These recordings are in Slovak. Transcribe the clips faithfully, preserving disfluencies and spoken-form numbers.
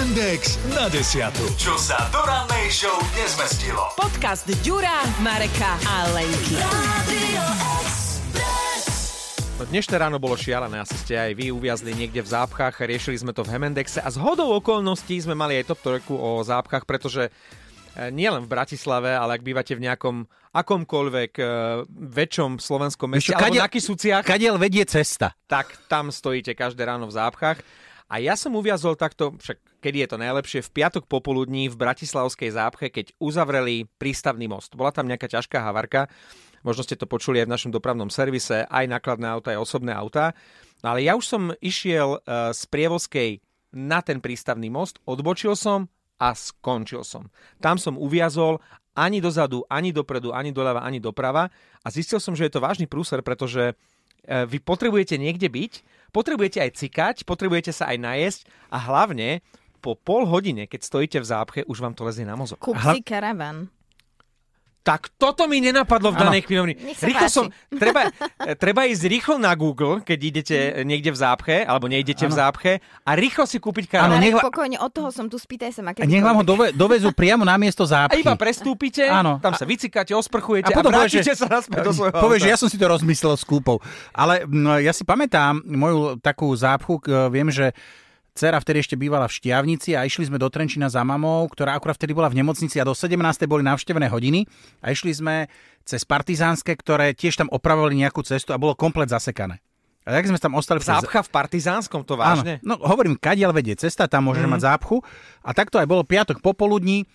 Index na desiatu. Čo sa do rannej show nezmestilo. Podcast Ďura, Mareka a Lenky. No dnešné ráno bolo šialené, asi ste aj vy uviazli niekde v zápchách, riešili sme to v Hemendexe a zhodou okolností sme mali aj top trojku o zápchách, pretože nielen v Bratislave, ale ak bývate v nejakom akomkoľvek uh, väčšom slovenskom meste, Víš, alebo kadiel, na Kysuciach, kadiel vedie cesta, tak tam stojíte každé ráno v zápchách. A ja som uviazol takto, však kedy je to najlepšie, v piatok popoludní v bratislavskej zápche, keď uzavreli prístavný most. Bola tam nejaká ťažká havarka, možno ste to počuli aj v našom dopravnom servise, aj nákladné auta, aj osobné autá. No ale ja už som išiel uh, z Prievozkej na ten prístavný most, odbočil som a skončil som. Tam som uviazol ani dozadu, ani dopredu, ani doľava, ani doprava a zistil som, že je to vážny prúser, pretože uh, vy potrebujete niekde byť, potrebujete aj cikať, potrebujete sa aj najesť a hlavne po pol hodine, keď stojíte v zápche, už vám to lezie na mozog. Kúp si karavan. Tak toto mi nenapadlo v danej chvíli. Rýchlo som, treba, treba ísť rýchlo na Google, keď idete niekde v zápche, alebo nejdete ano. v zápche a rýchlo si kúpiť karavan. Ale pokojne, od toho som tu, spýtaj sa ma. A nech vám ho dove, dovezú priamo na miesto zápchy. A iba prestúpite, ano. tam sa vycikáte, osprchujete a, a vrátite povieš, sa naspäť do svojho Povieš, auta. že ja som si to rozmyslel s kúpou. Ale no, ja si pamätám moju takú zápchu, viem, že dcera vtedy ešte bývala v Štiavnici a išli sme do Trenčína za mamou, ktorá akurát vtedy bola v nemocnici a do sedemnástej boli navštevené hodiny a išli sme cez Partizánske, ktoré tiež tam opravovali nejakú cestu a bolo komplet zasekané. A tak sme tam ostali... Zápcha v Partizánskom, to vážne? Áno, no hovorím, kadiaľ vedie cesta, tam môžeš mm. mať zápchu a takto aj bolo piatok popoludní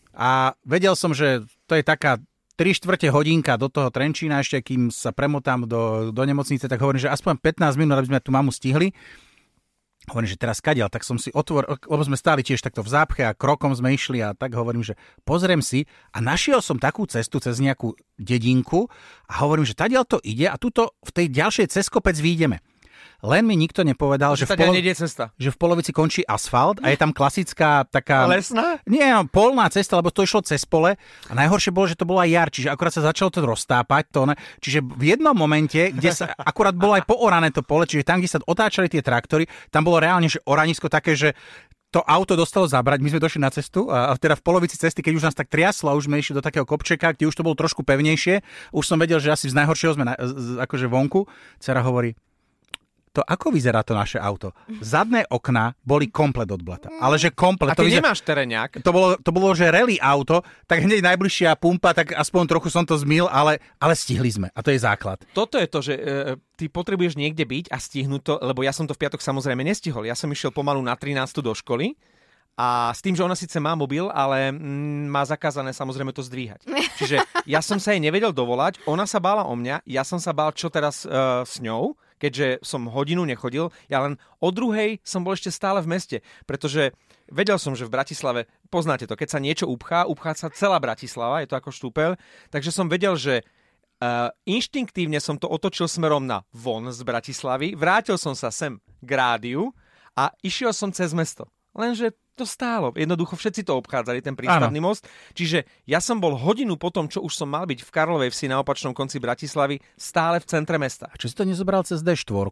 a vedel som, že to je taká tri štvrte hodinka do toho Trenčína, ešte kým sa premotám do, do nemocnice, tak hovorím, že aspoň pätnásť minút, aby sme tú mamu stihli. Hovorím, že teraz kadiaľ, tak som si otvoril, lebo sme stáli tiež takto v zápche a krokom sme išli a tak hovorím, že pozriem si a našiel som takú cestu cez nejakú dedinku a hovorím, že tadiaľ to ide a tuto v tej ďalšej cez kopec výjdeme. Len mi nikto nepovedal, že, že, v, polo... že v polovici končí asfalt a je tam klasická taká... Lesná? Nie, no, polná cesta, lebo to išlo cez pole a najhoršie bolo, že to bolo aj jar, čiže akurát sa začalo to roztápať. To ne... Čiže v jednom momente, kde sa akurát bolo aj poorané to pole, čiže tam, kde sa otáčali tie traktory, tam bolo reálne, že oranisko také, že to auto dostalo zabrať, my sme došli na cestu a teda v polovici cesty, keď už nás tak triaslo a už sme išli do takého kopčeka, kde už to bolo trošku pevnejšie, už som vedel, že asi z najhoršieho sme na... akože vonku. Dcera hovorí: to ako vyzerá to naše auto? Zadné okná boli komplet od blata. Ale že komplet. A ty to vyzer... nemáš teréňak? To bolo, to bolo, že rally auto, tak hneď najbližšia pumpa, tak aspoň trochu som to zmyl, ale, ale stihli sme. A to je základ. Toto je to, že e, ty potrebuješ niekde byť a stihnúť to, lebo ja som to v piatok samozrejme nestihol. Ja som išiel pomalu na trinástu do školy a s tým, že ona síce má mobil, ale mm, má zakázané samozrejme to zdvíhať. Čiže ja som sa jej nevedel dovolať, ona sa bála o mňa, ja som sa bál, čo teraz e, s ňou, keďže som hodinu nechodil, ja len o druhej som bol ešte stále v meste, pretože vedel som, že v Bratislave, poznáte to, keď sa niečo upchá, upchá sa celá Bratislava, je to ako štúpeľ, takže som vedel, že uh, inštinktívne som to otočil smerom na von z Bratislavy, vrátil som sa sem k rádiu a išiel som cez mesto. Lenže to stálo. Jednoducho všetci to obchádzali, ten prístavný most. Čiže ja som bol hodinu potom, čo už som mal byť v Karlovej Vsi na opačnom konci Bratislavy, stále v centre mesta. A čo si to nezobral cez dé štyri?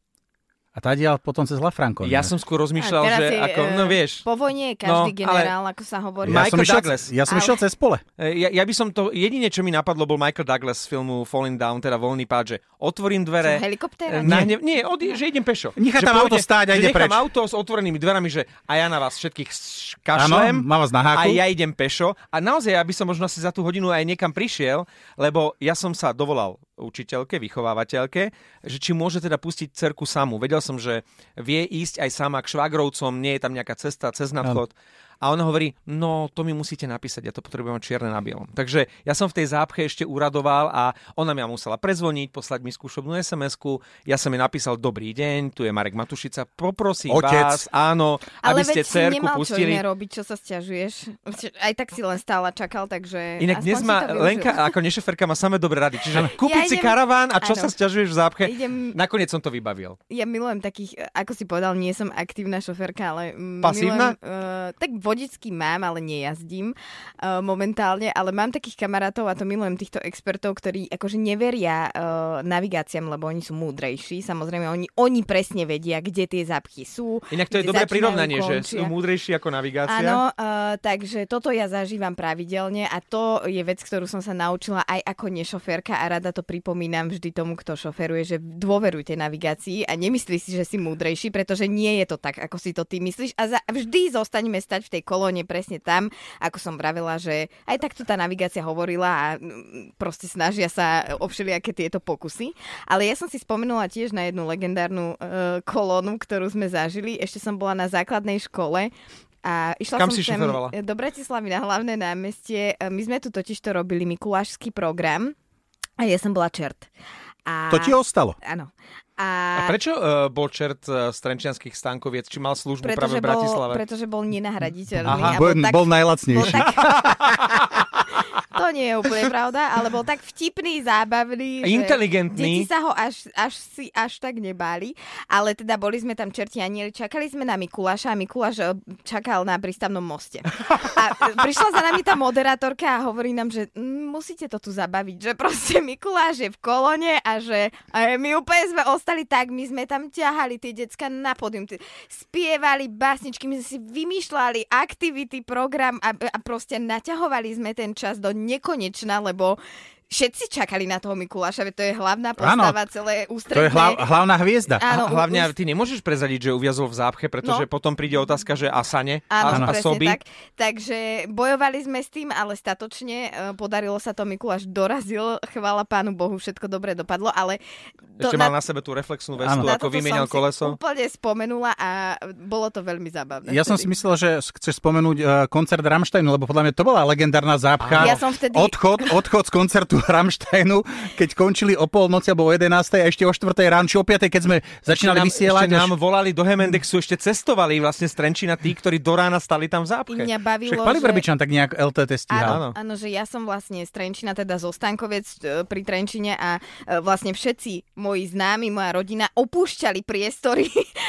A tadiaľ potom cez Lafranco. Ja som skôr rozmýšľal, že je, ako, no vieš. Po vojne je každý no, generál, ako sa hovorí. Ja Michael som išiel, Douglas. Ja som ale... išiel cez pole. Ja, ja by som to, jedine, čo mi napadlo, bol Michael Douglas z filmu Falling Down, teda Voľný pád, že otvorím dvere. Helikoptéra? Nie, nie od, že idem pešo. Nechá tam auto stáť a ide preč. Nechám auto s otvorenými dverami, že a ja na vás všetkých kašlem. Áno, mám vás na háku. A ja idem pešo. A naozaj, ja by som možno asi za tú hodinu aj niekam prišiel, lebo ja som sa dovolal učiteľke, vychovávateľke, že či môže teda pustiť dcerku samú. Vedel som, že vie ísť aj sama k švagrovcom, nie je tam nejaká cesta cez nadchod. A ona hovorí, no to mi musíte napísať, ja to potrebujem čierne na bielom. Takže ja som v tej zápche ešte uradoval a ona mi musela prezvoniť, poslať mi skúšobnú es em esku. Ja som jej napísal, dobrý deň, tu je Marek Matušica, poprosím Otec. vás, áno, aby ale ste dcerku pustili. Ale veď si nemal čo robiť, čo sa sťažuješ. Aj tak si len stála čakal, takže... Inak dnes má Lenka ako nešoferka má samé dobré rady. Čiže kúpiť ja si idem... karaván a čo áno. sa sťažuješ v zápche. Idem... Nakoniec som to vybavil. Ja milujem takých, ako si povedal, nie som aktívna šoferka, ale pasívna? Milujem, uh, tak vodický mám, ale nejazdím uh, momentálne, ale mám takých kamarátov a to milujem týchto expertov, ktorí akože neveria uh, navigáciám, lebo oni sú múdrejší. Samozrejme, oni, oni presne vedia, kde tie zápchy sú. Inak to je dobré prirovnanie, že sú múdrejší ako navigácia. Áno, uh, takže toto ja zažívam pravidelne a to je vec, ktorú som sa naučila aj ako nešoférka a rada to pripomínam vždy tomu, kto šoferuje, že dôverujte navigácii a nemyslí si, že si múdrejší, pretože nie je to tak, ako si to ty myslíš a za, vždy zostaňme stať v tej kolóne presne tam, ako som vravela, že aj takto tá navigácia hovorila a proste snažia sa o všelijaké tieto pokusy. Ale ja som si spomenula tiež na jednu legendárnu uh, kolónu, ktorú sme zažili. Ešte som bola na základnej škole a išla Kam som si sem šoferovala? do Bratislavy na hlavné námestie. My sme tu totiž to robili mikulášsky program a ja som bola čert. A... To ti ostalo? Áno. A, a prečo uh, bol čert uh, z Trenčianskych Stánkoviec? Či mal službu pretože práve v Bratislave? Bol, pretože bol nenahraditeľný. Aha, a bol, bol, tak, bol najlacnejší. Bol tak... To nie je úplne pravda, ale bol tak vtipný, zábavný, inteligentný. Že deti sa ho až, až si až tak nebáli. Ale teda boli sme tam čerti anieli, čakali sme na Mikuláša a Mikuláš čakal na prístavnom moste. A prišla za nami tá moderátorka a hovorí nám, že mm, musíte to tu zabaviť, že proste Mikuláš je v kolone a že a my úplne sme ostali tak, my sme tam ťahali tie decka na pódium, spievali básničky, my sme si vymýšľali aktivity, program a, a proste naťahovali sme ten čas do nekonečná, lebo všetci čakali na toho Mikuláša, veď to je hlavná postava, áno, celé ústredné. To je hla, hlavná hviezda. Áno, a hlavne úst... ty nemôžeš prezadiť, že uviazol v zápche, pretože no. potom príde otázka, že a sane, áno, a, a soby. Tak. Takže bojovali sme s tým, ale statočne podarilo sa to, Mikuláš dorazil, chvála Pánu Bohu, všetko dobre dopadlo, ale... To Ešte na... mal na sebe tú reflexnú vestu, ako vymienial koleso. Úplne spomenula a bolo to veľmi zábavné. Ja vtedy. som si myslel, že chceš spomenúť uh, koncert Rammsteinu, lebo podľa mňa to bola legendárna zápcha. Ja som vtedy... Odchod, odchod z koncertu Rammsteinu, keď končili o polnoci alebo o jedenástej a ešte o štvrtej ráno, či o piatej, keď sme začínali nám, vysielať. Ešte nám volali do Hemendexu, ešte cestovali vlastne z Trenčína tí, ktorí do rána stali tam v zápche. Mňa bavilo, Však Pali že... Vrbičan tak nejak el té té stíhal. Áno, áno, že ja som vlastne z Trenčína, teda zo Stankoviec pri Trenčine a vlastne všetci moji známi, moja rodina opúšťali priestory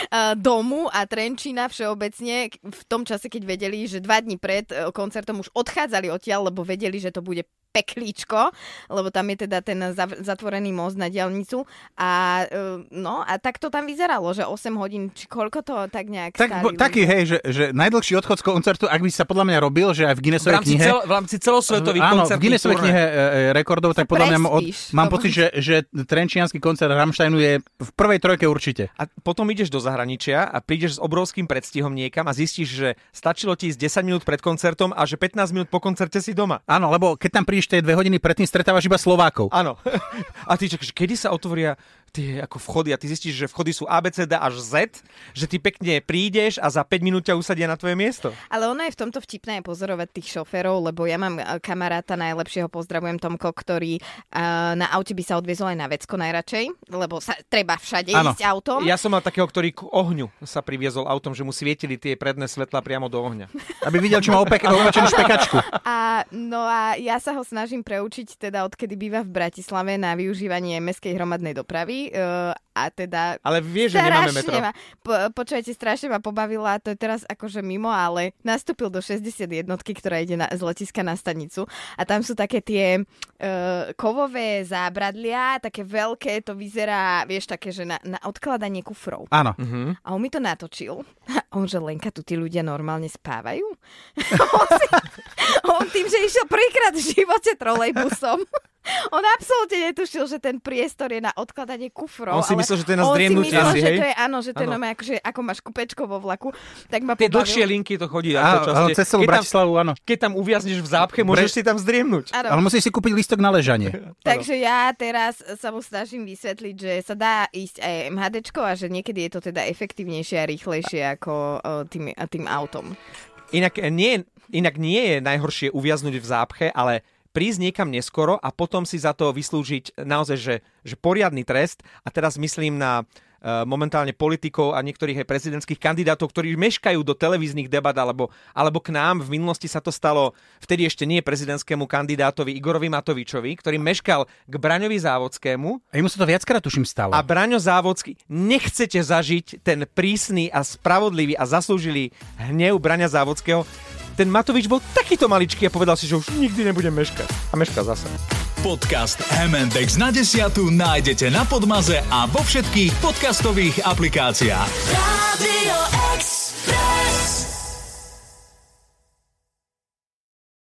domu a Trenčína všeobecne v tom čase, keď vedeli, že dva dni pred koncertom už odchádzali odtiaľ, lebo vedeli, že to bude peklíčko, lebo tam je teda ten zatvorený most na diaľnicu a no a tak to tam vyzeralo, že osem hodín, či koľko to tak nejak tak, stáli. Taký, hej, že, že najdlhší odchod z koncertu, ak by sa podľa mňa robil, že aj v Guinnessovej knihe... Cel, v rámci celosvetových koncertných áno, v Guinnessovej knihe e, rekordov, tak podľa mňa od, mám pocit, že, že trenčiansky koncert Rammsteinu je v prvej trojke určite. A potom ideš do zahraničia a prídeš s obrovským predstihom niekam a zistíš, že stačilo ti ísť desať minút pred koncertom a že pätnásť minút po koncerte si doma. Áno, lebo keď tam prídeš tie dve hodiny predtým, stretávaš iba Slovákov. Áno. A ty čakáš, kedy sa otvoria tie ako vchody a ty zistíš, že vchody sú A, B, C, D až Z, že ty pekne prídeš a za päť minút ťa usadia na tvoje miesto. Ale ono je v tomto vtipné pozorovať tých šoférov, lebo ja mám kamaráta najlepšieho, pozdravujem Tomko, ktorý uh, na aute by sa odviezol aj na vecko najradšej, lebo sa treba všade ano. ísť autom. Ja som mal takého, ktorý k ohňu sa priviezol autom, že mu svietili tie predné svetla priamo do ohňa. Aby videl, či má opečenú špekačku. A, no a ja sa ho snažím preučiť, teda odkedy býva v Bratislave, na využívanie mestskej hromadnej dopravy. Uh, a teda... Ale vieš, že nemáme metro. Ma, po, počujete, strašne ma pobavila, to je teraz akože mimo, ale nastúpil do šesťdesiatjednotky, ktorá ide na, z letiska na stanicu a tam sú také tie uh, kovové zábradlia, také veľké, to vyzerá, vieš, také, že na, na odkladanie kufrov. Áno. Uh-huh. A on mi to natočil. A on, že Lenka, tu tí ľudia normálne spávajú? on, si, on tým, že išiel prvýkrát v živote trolejbusom. On absolútne netušil, že ten priestor je na odkladanie kufrov. On si myslel, že to je na zdriemnutie. On si myslel, si, že hej? to je, áno, že to je normálne, akože, ako máš kupečko vo vlaku. Tak ma Tie pobavil. dlhšie linky to chodí. Á, áno, cez celú Bratislavu, áno. Keď tam uviazneš v zápche, môžeš Bre... si tam zdriemnúť. Áno. Ale musíš si kúpiť lístok na ležanie. Takže ja teraz sa mu snažím vysvetliť, že sa dá ísť aj MHDčko a že niekedy je to teda efektívnejšie a rýchlejšie ako uh, tým, tým autom. Inak nie, inak nie je najhoršie uviaznuť v zápche, ale prísť niekam neskoro a potom si za to vyslúžiť naozaj, že, že poriadny trest. A teraz myslím na momentálne politikov a niektorých aj prezidentských kandidátov, ktorí meškajú do televíznych debat alebo, alebo k nám. V minulosti sa to stalo vtedy ešte nie prezidentskému kandidátovi Igorovi Matovičovi, ktorý meškal k Braňovi Závodskému. A mu sa to viackrát tuším stalo. A Braňo Závodský, nechcete zažiť ten prísny a spravodlivý a zaslúžilý hnev Braňa Závodského. Ten Matovič bol takýto maličký a povedal si, že už nikdy nebudem meškať. A meškal zase. Podcast em end exé na desiatu nájdete na Podmaze a vo všetkých podcastových aplikáciách. Radio